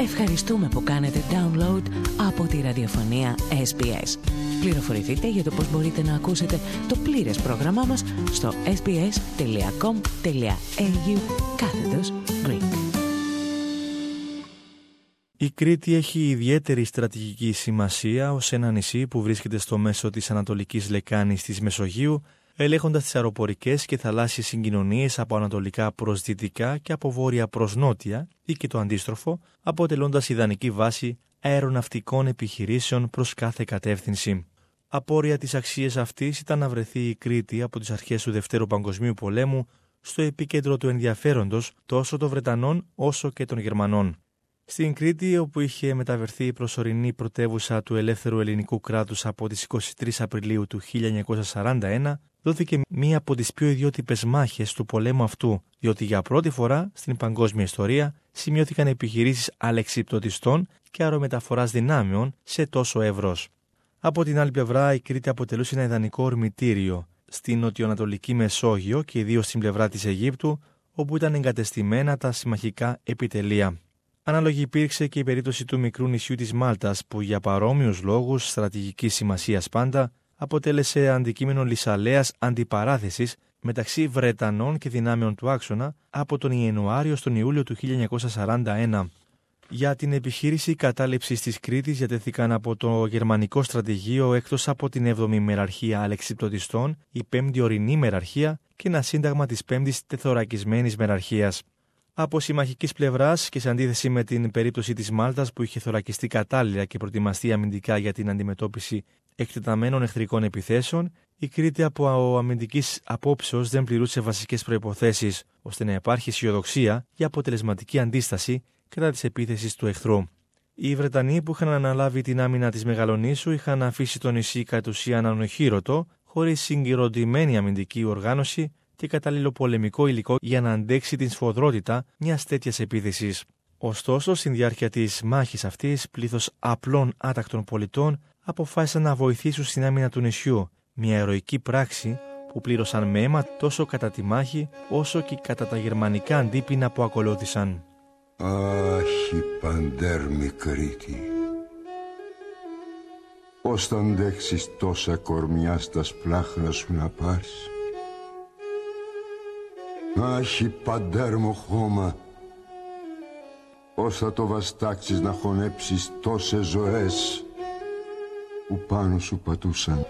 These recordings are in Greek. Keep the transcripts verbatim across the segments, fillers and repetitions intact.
Ευχαριστούμε που κάνετε download από τη ραδιοφωνία ες μπι ες. Πληροφορηθείτε για το πώς μπορείτε να ακούσετε το πλήρες πρόγραμμά μας στο sbs.com.au κάθετος Greek. Η Κρήτη έχει ιδιαίτερη στρατηγική σημασία ως ένα νησί που βρίσκεται στο μέσο της ανατολικής λεκάνης της Μεσογείου, ελέγχοντας τις αεροπορικές και θαλάσσιες συγκοινωνίες από ανατολικά προς δυτικά και από βόρεια προς νότια ή και το αντίστροφο, αποτελώντας ιδανική βάση αεροναυτικών επιχειρήσεων προς κάθε κατεύθυνση. Απόρρια της αξίας αυτής ήταν να βρεθεί η Κρήτη από τις αρχές του Δευτέρου Παγκοσμίου Πολέμου στο επίκεντρο του ενδιαφέροντος τόσο των Βρετανών όσο και των Γερμανών. Στην Κρήτη, όπου είχε μεταβερθεί η προσωρινή πρωτεύουσα του ελεύθερου ελληνικού κράτους από τις είκοσι τρεις Απριλίου του χίλια εννιακόσια σαράντα ένα, δόθηκε μία από τις πιο ιδιότυπες μάχες του πολέμου αυτού, διότι για πρώτη φορά στην παγκόσμια ιστορία σημειώθηκαν επιχειρήσεις αλεξιπτωτιστών και αερομεταφοράς δυνάμεων σε τόσο εύρος. Από την άλλη πλευρά, η Κρήτη αποτελούσε ένα ιδανικό ορμητήριο στην νοτιοανατολική Μεσόγειο και ιδίως στην πλευρά της Αιγύπτου, όπου ήταν εγκατεστημένα τα συμμαχικά επιτελεία. Ανάλογη υπήρξε και η περίπτωση του μικρού νησιού της Μάλτας, που για παρόμοιους λόγους στρατηγικής σημασίας πάντα αποτέλεσε αντικείμενο λυσαλέας αντιπαράθεσης μεταξύ Βρετανών και δυνάμεων του άξονα από τον Ιανουάριο στον Ιούλιο του χίλια εννιακόσια σαράντα ένα. Για την επιχείρηση κατάληψης της Κρήτης διατέθηκαν από το γερμανικό στρατηγείο, εκτός από την έβδομη μεραρχία αλεξιπτωτιστών, η πέμπτη ορεινή μεραρχία και ένα σύνταγμα της πέμπτης τεθωρακισμένης μεραρχίας. Από συμμαχικής πλευράς και σε αντίθεση με την περίπτωση της Μάλτας, που είχε θωρακιστεί κατάλληλα και προετοιμαστεί αμυντικά για την αντιμετώπιση εκτεταμένων εχθρικών επιθέσεων, η Κρήτη από αμυντικής απόψεως δεν πληρούσε βασικές προϋποθέσεις ώστε να υπάρχει αισιοδοξία για αποτελεσματική αντίσταση κατά της επίθεσης του εχθρού. Οι Βρετανοί, που είχαν αναλάβει την άμυνα της Μεγαλονήσου, είχαν αφήσει το νησί κατ' ουσίαν ανοχήρωτο, χωρίς συγκυροτημένη αμυντική οργάνωση και κατάλληλο πολεμικό υλικό για να αντέξει την σφοδρότητα μιας τέτοιας επίθεσης. Ωστόσο, στην διάρκεια της μάχης αυτής, πλήθος απλών άτακτων πολιτών αποφάσισαν να βοηθήσουν στην άμυνα του νησιού, μια ηρωική πράξη που πλήρωσαν με αίμα τόσο κατά τη μάχη όσο και κατά τα γερμανικά αντίπεινα που ακολούθησαν. Αχ, η παντέρμη Κρήτη, πώς θα αντέξεις τόσα κορμιά στα σπλάχνα σου να πάρεις? Αχ, η παντέρμο χώμα, πώς θα το βαστάξεις να χωνέψεις τόσες ζωές που πάνω σου πατούσαν?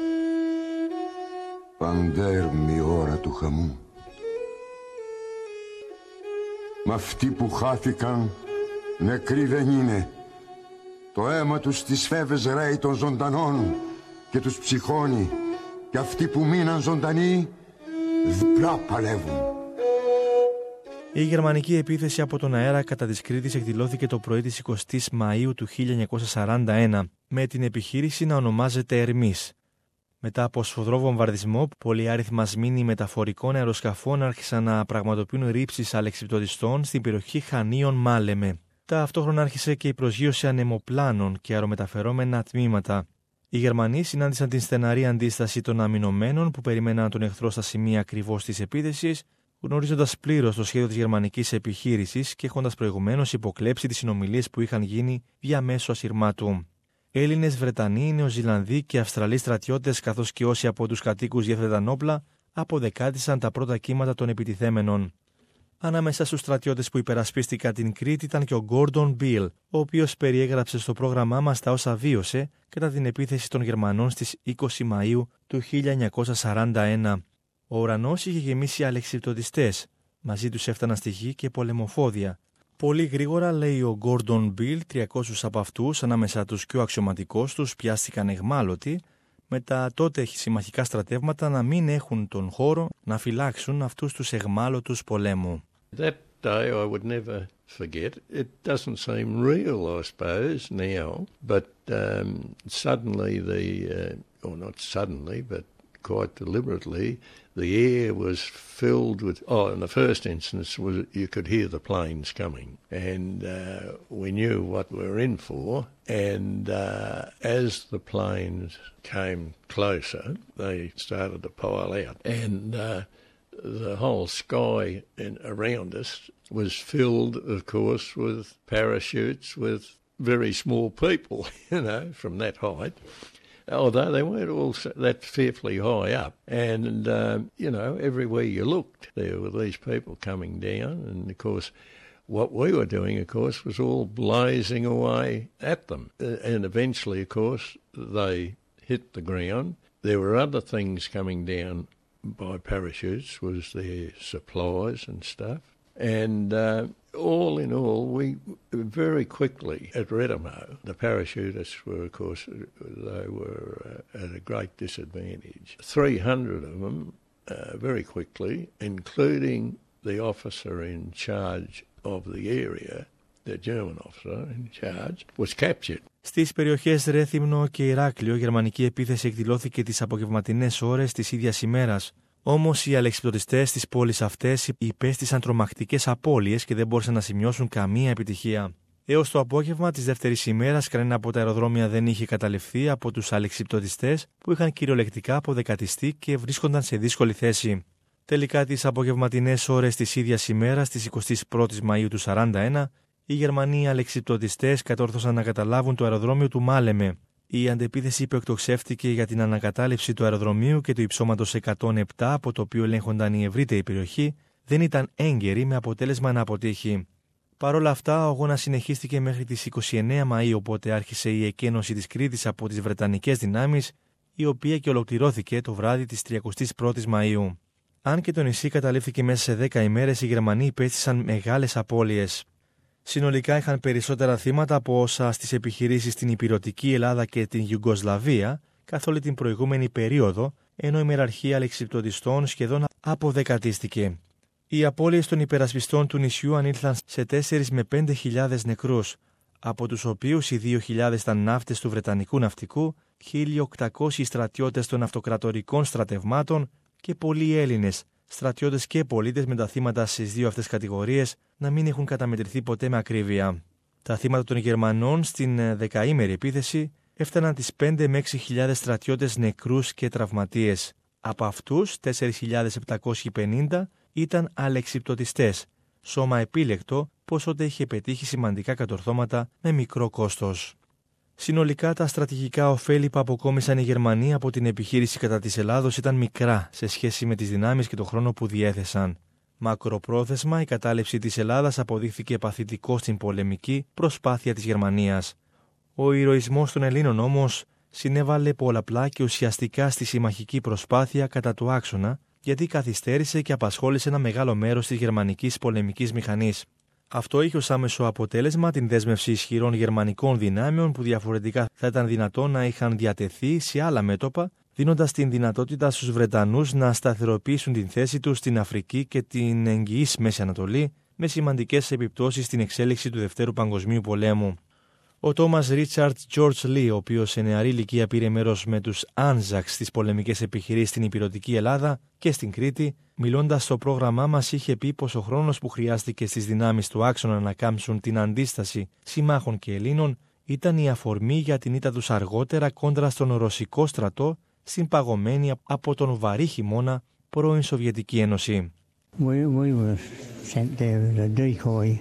Παντέρμη ώρα του χαμού. Μ' αυτοί που χάθηκαν νεκροί δεν είναι. Το αίμα τους στις φέβες ρέει των ζωντανών και τους ψυχώνει, και αυτοί που μείναν ζωντανοί διπλά παλεύουν. Η γερμανική επίθεση από τον αέρα κατά της Κρήτης εκδηλώθηκε το πρωί της εικοστής Μαΐου του χίλια εννιακόσια σαράντα ένα, με την επιχείρηση να ονομάζεται Ερμής. Μετά από σφοδρό βομβαρδισμό, πολυάριθμα σμήνη μεταφορικών αεροσκαφών άρχισαν να πραγματοποιούν ρήψεις αλεξιπτωτιστών στην περιοχή Χανίων Μάλεμε. Ταυτόχρονα άρχισε και η προσγείωση ανεμοπλάνων και αερομεταφερόμενα τμήματα. Οι Γερμανοί συνάντησαν την στεναρή αντίσταση των αμυνωμένων που περιμέναν τον εχθρό στα σημεία ακριβώς της επίθεσης, γνωρίζοντας πλήρως το σχέδιο της γερμανικής επιχείρησης και έχοντας προηγουμένως υποκλέψει τις συνομιλίες που είχαν γίνει διαμέσου ασυρμάτου. Έλληνες, Βρετανοί, Νεοζηλανδοί και Αυστραλοί στρατιώτες, καθώς και όσοι από τους κατοίκους διέθεταν όπλα, αποδεκάτησαν τα πρώτα κύματα των επιτιθέμενων. Ανάμεσα στους στρατιώτες που υπερασπίστηκαν την Κρήτη ήταν και ο Γκόρντον Μπιλ, ο οποίος περιέγραψε στο πρόγραμμά μας τα όσα βίωσε κατά την επίθεση των Γερμανών στις είκοσι Μαΐου του χίλια εννιακόσια σαράντα ένα. Ο ουρανός είχε γεμίσει αλεξιπτωτιστές. Μαζί τους έφταναν στη γη και πολεμοφόδια. Πολύ γρήγορα, λέει ο Γκόρντον Μπιλ, τριακόσιους από αυτούς, ανάμεσα τους πιο αξιωματικούς τους, πιάστηκαν αιχμάλωτοι, με τα τότε συμμαχικά στρατεύματα να μην έχουν τον χώρο να φυλάξουν αυτούς τους αιχμάλωτους πολέμου. That day I would never forget. It doesn't seem real, I suppose, now, but um, suddenly the, uh, or not suddenly, but quite deliberately, the air was filled with, oh, in the first instance, was you could hear the planes coming, and uh, we knew what we were in for, and uh, as the planes came closer, they started to pile out, and uh, the whole sky in, around us was filled, of course, with parachutes with very small people, you know, from that height. Although they weren't all that fearfully high up. And, um, you know, everywhere you looked, there were these people coming down. And, of course, what we were doing, of course, was all blazing away at them. And eventually, of course, they hit the ground. There were other things coming down by parachutes, was their supplies and stuff. And uh, all in all, we very quickly at Redamo, the parachutists were, of course, they were uh, at a great disadvantage. three hundred of them, uh, very quickly, including the officer in charge of the area, the German officer in charge, was captured. Στις περιοχές Ρέθυμνο και Ηράκλειο, η γερμανική επίθεση εκδηλώθηκε τις απογευματινές ώρες της ίδιας ημέρας. Όμως οι αλεξιπτωτιστές στις πόλεις αυτές υπέστησαν τρομακτικές απώλειες και δεν μπόρεσαν να σημειώσουν καμία επιτυχία. Έως το απόγευμα της δεύτερης ημέρας, κανένα από τα αεροδρόμια δεν είχε καταληφθεί από τους αλεξιπτωτιστές που είχαν κυριολεκτικά αποδεκατιστεί και βρίσκονταν σε δύσκολη θέση. Τελικά, τις απογευματινές ώρες της ίδιας ημέρας, της εικοστής πρώτης Μαΐου του σαράντα ένα, οι Γερμανοί αλεξιπτωτιστές κατόρθωσαν να καταλάβουν το αεροδρόμιο του Μάλεμε. Η αντεπίθεση υποεκτοξεύτηκε για την ανακατάληψη του αεροδρομίου και του υψώματος εκατόν επτά, από το οποίο ελέγχονταν η ευρύτερη περιοχή, δεν ήταν έγκαιρη, με αποτέλεσμα να αποτύχει. Παρ' όλα αυτά, ο αγώνας συνεχίστηκε μέχρι τις είκοσι εννέα Μαΐου, οπότε άρχισε η εκένωση της Κρήτης από τις Βρετανικές δυνάμεις, η οποία και ολοκληρώθηκε το βράδυ της τριακοστής πρώτης Μαΐου. Αν και το νησί καταλήφθηκε μέσα σε δέκα ημέρες, οι Γερμανοί υπέστησαν μεγάλες απώλειες. Συνολικά είχαν περισσότερα θύματα από όσα στις επιχειρήσεις στην Ηπειρωτική Ελλάδα και την Ιουγκοσλαβία καθ' όλη την προηγούμενη περίοδο, ενώ η μεραρχία αλεξιπτωτιστών σχεδόν αποδεκατίστηκε. Οι απώλειες των υπερασπιστών του νησιού ανήλθαν σε τέσσερις με πέντε χιλιάδες νεκρούς, από τους οποίους οι δύο χιλιάδες ήταν ναύτες του Βρετανικού ναυτικού, χίλια οκτακόσιοι στρατιώτες των αυτοκρατορικών στρατευμάτων και πολλοί Έλληνες, στρατιώτες και πολίτες, με τα θύματα στις δύο αυτές κατηγορίες να μην έχουν καταμετρηθεί ποτέ με ακρίβεια. Τα θύματα των Γερμανών στην δεκαήμερη επίθεση έφταναν τις πέντε με έξι χιλιάδες στρατιώτες νεκρούς και τραυματίες. Από αυτούς, τέσσερις χιλιάδες επτακόσιοι πενήντα ήταν αλεξιπτωτιστές, σώμα επίλεκτο, πως τότε είχε πετύχει σημαντικά κατορθώματα με μικρό κόστος. Συνολικά, τα στρατηγικά ωφέλη που αποκόμισαν οι Γερμανοί από την επιχείρηση κατά της Ελλάδος ήταν μικρά σε σχέση με τις δυνάμεις και τον χρόνο που διέθεσαν. Μακροπρόθεσμα, η κατάληψη της Ελλάδας αποδείχθηκε παθητικό στην πολεμική προσπάθεια της Γερμανίας. Ο ηρωισμός των Ελλήνων όμως συνέβαλε πολλαπλά και ουσιαστικά στη συμμαχική προσπάθεια κατά του άξονα, γιατί καθυστέρησε και απασχόλησε ένα μεγάλο μέρος της γερμανικής πολεμικής μηχανής. Αυτό είχε ως άμεσο αποτέλεσμα την δέσμευση ισχυρών γερμανικών δυνάμεων που διαφορετικά θα ήταν δυνατόν να είχαν διατεθεί σε άλλα μέτωπα, δίνοντας την δυνατότητα στους Βρετανούς να σταθεροποιήσουν την θέση τους στην Αφρική και την εγγυής Μέση Ανατολή, με σημαντικές επιπτώσεις στην εξέλιξη του Δευτέρου Παγκοσμίου Πολέμου. Ο Τόμας Ρίτσαρτ Τζορτζ Λι, ο οποίος σε νεαρή ηλικία πήρε μέρος με τους Άνζαξ στις πολεμικές επιχειρήσεις στην Ηπειρωτική Ελλάδα και στην Κρήτη, μιλώντας στο πρόγραμμά μας, είχε πει πως ο χρόνος που χρειάστηκε στις δυνάμεις του άξονα να κάμψουν την αντίσταση συμμάχων και Ελλήνων ήταν η αφορμή για την ήττα τους αργότερα κόντρα στον Ρωσικό στρατό στην παγωμένη από τον βαρύ χειμώνα πρώην Σοβιετική Ένωση. We, we were sent there as a decoy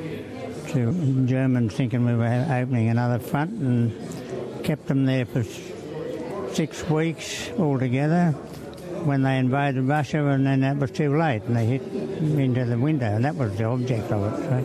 to Germans thinking we were opening another front, and kept them there for six weeks altogether when they invaded Russia, and then that was too late and they hit into the window, and that was the object of it. So,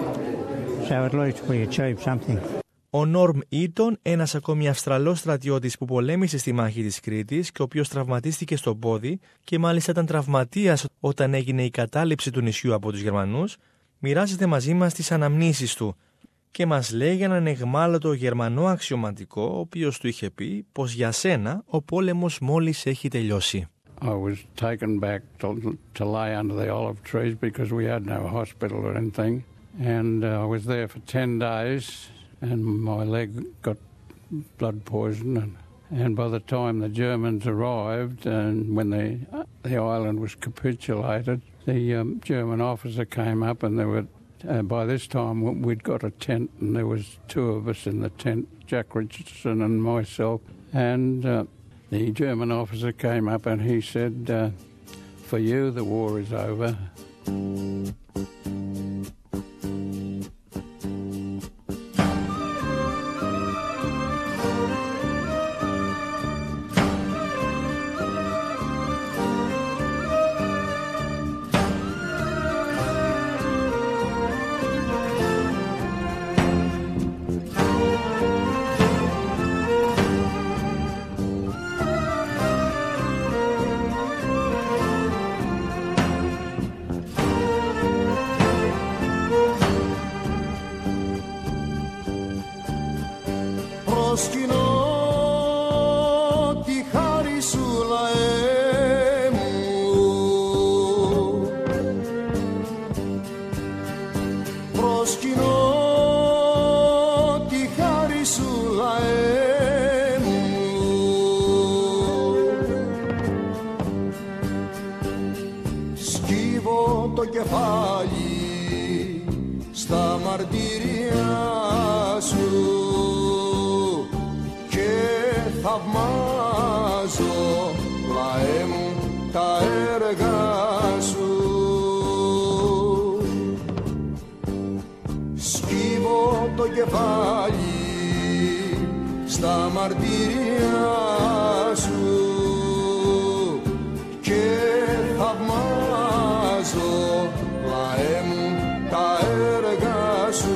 so at least we achieved something. Ο Νόρμ Ήτον, ένας ακόμη Αυστραλός στρατιώτης που πολέμησε στη μάχη της Κρήτης και ο οποίος τραυματίστηκε στο πόδι και μάλιστα ήταν τραυματίας όταν έγινε η κατάληψη του νησιού από τους Γερμανούς, μοιράζεται μαζί μας τις αναμνήσεις του και μας λέει για έναν αιχμάλωτο Γερμανό αξιωματικό, ο οποίος του είχε πει πως για σένα ο πόλεμος μόλις έχει τελειώσει. I was taken back to, to lay under the olive trees because we had no hospital or anything, and uh, I was there for ten days and my leg got blood poison, and, and by the time the Germans arrived and when the, the island was capitulated, the um, German officer came up, and there were, uh, by this time we'd got a tent, and there was two of us in the tent, Jack Richardson and myself, and uh, the German officer came up and he said, uh, for you, the war is over. Προσκυνώ τη χάρη σου, λαέ μου, προσκυνώ τη χάρη σου, λαέ μου, σκύβω το κεφάλι στα μαρτύρια σου, θαυμάζω, λαέ μου, τα έργα σου. Σκύβω το κεφάλι στα μαρτύρια σου και θαυμάζω, λαέ μου, τα έργα σου.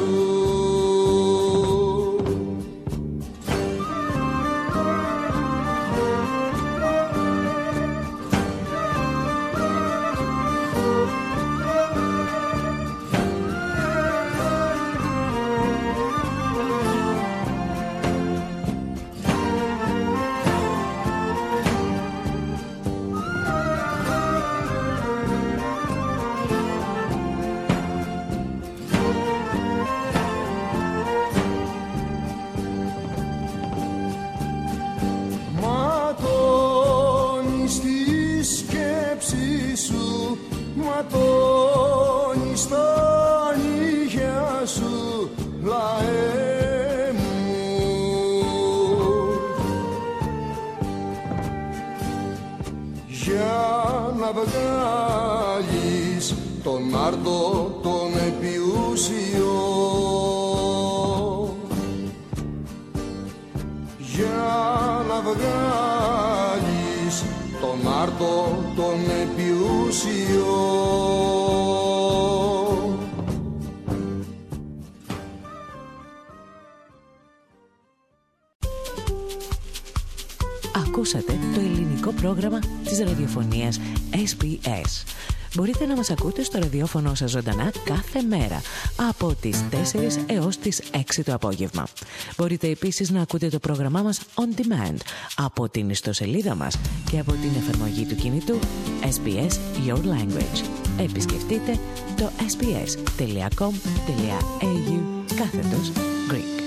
Ματώνει στα νύχια σου, λαέ μου, για να βγάλεις τον άρτο τον επιούσιο, για να βγάλεις τον άρτο τον επιούσιο. Ακούσατε το ελληνικό πρόγραμμα της ραδιοφωνίας ες μπι ες. Μπορείτε να μας ακούτε στο ραδιόφωνο σας ζωντανά κάθε μέρα από τις τέσσερις έως τις έξι το απόγευμα. Μπορείτε επίσης να ακούτε το πρόγραμμά μας on demand από την ιστοσελίδα μας και από την εφαρμογή του κινητού ες μπι ες Your Language. Επισκεφτείτε το ες μπι ες τελεία κομ τελεία έι γιου κάθετος Greek.